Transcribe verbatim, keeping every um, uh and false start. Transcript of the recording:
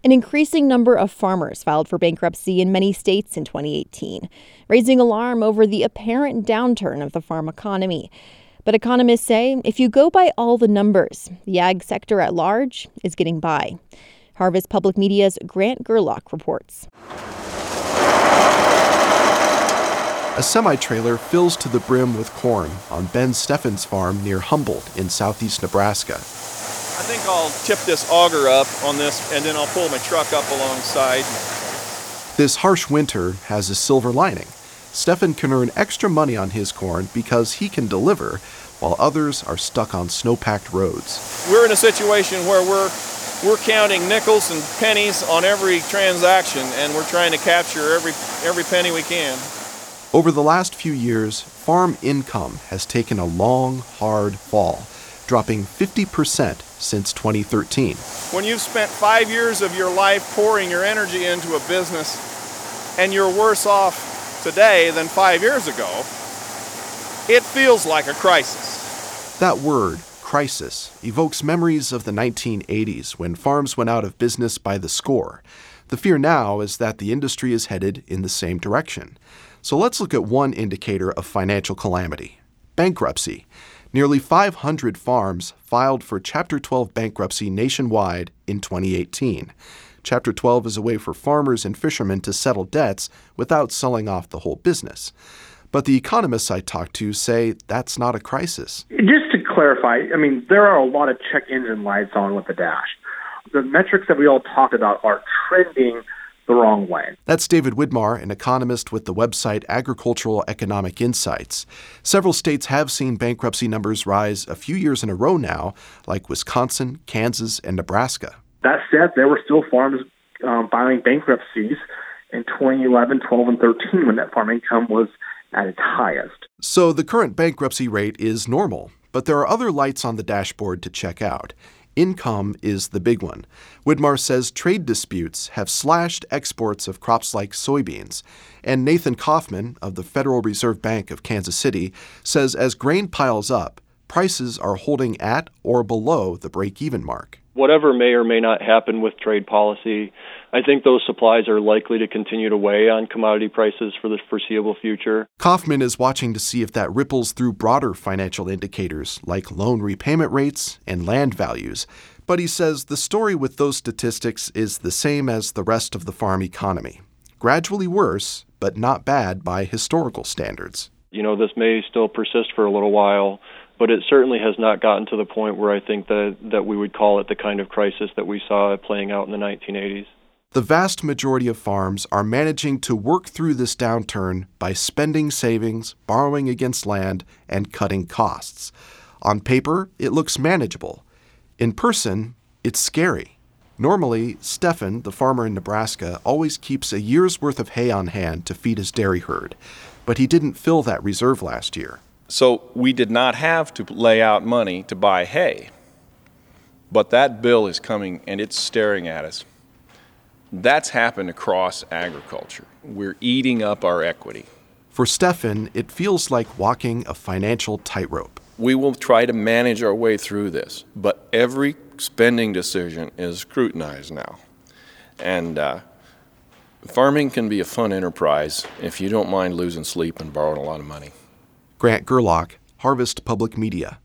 An increasing number of farmers filed for bankruptcy in many states in twenty eighteen, raising alarm over the apparent downturn of the farm economy. But economists say if you go by all the numbers, the ag sector at large is getting by. Harvest Public Media's Grant Gerlach reports. A semi-trailer fills to the brim with corn on Ben Steffen's farm near Humboldt in southeast Nebraska. I think I'll tip this auger up on this, and then I'll pull my truck up alongside. This harsh winter has a silver lining. Steffen can earn extra money on his corn because he can deliver, while others are stuck on snow-packed roads. We're in a situation where we're we're counting nickels and pennies on every transaction, and we're trying to capture every every penny we can. Over the last few years, farm income has taken a long, hard fall, dropping fifty percent since twenty thirteen. When you've spent five years of your life pouring your energy into a business and you're worse off today than five years ago, it feels like a crisis. That word, crisis, evokes memories of the nineteen eighties when farms went out of business by the score. The fear now is that the industry is headed in the same direction. So let's look at one indicator of financial calamity: bankruptcy. Nearly five hundred farms filed for Chapter twelve bankruptcy nationwide in twenty eighteen. Chapter twelve is a way for farmers and fishermen to settle debts without selling off the whole business. But the economists I talked to say that's not a crisis. Just to clarify, I mean, there are a lot of check engine lights on with the dash. The metrics that we all talked about are trending the wrong way. That's David Widmar, an economist with the website Agricultural Economic Insights. Several states have seen bankruptcy numbers rise a few years in a row now, like Wisconsin, Kansas, and Nebraska. That said, there were still farms um, filing bankruptcies in twenty eleven, twelve, and thirteen when net farm income was at its highest. So the current bankruptcy rate is normal, but there are other lights on the dashboard to check out. Income is the big one. Widmar says trade disputes have slashed exports of crops like soybeans. And Nathan Kaufman of the Federal Reserve Bank of Kansas City says as grain piles up, prices are holding at or below the break-even mark. Whatever may or may not happen with trade policy, I think those supplies are likely to continue to weigh on commodity prices for the foreseeable future. Kaufman is watching to see if that ripples through broader financial indicators like loan repayment rates and land values. But he says the story with those statistics is the same as the rest of the farm economy. Gradually worse, but not bad by historical standards. You know, this may still persist for a little while, but it certainly has not gotten to the point where I think that, that we would call it the kind of crisis that we saw playing out in the nineteen eighties. The vast majority of farms are managing to work through this downturn by spending savings, borrowing against land, and cutting costs. On paper, it looks manageable. In person, it's scary. Normally, Steffen, the farmer in Nebraska, always keeps a year's worth of hay on hand to feed his dairy herd, but he didn't fill that reserve last year. So we did not have to lay out money to buy hay. But that bill is coming and it's staring at us. That's happened across agriculture. We're eating up our equity. For Steffen, it feels like walking a financial tightrope. We will try to manage our way through this, but every spending decision is scrutinized now. And uh, farming can be a fun enterprise if you don't mind losing sleep and borrowing a lot of money. Grant Gerlach, Harvest Public Media.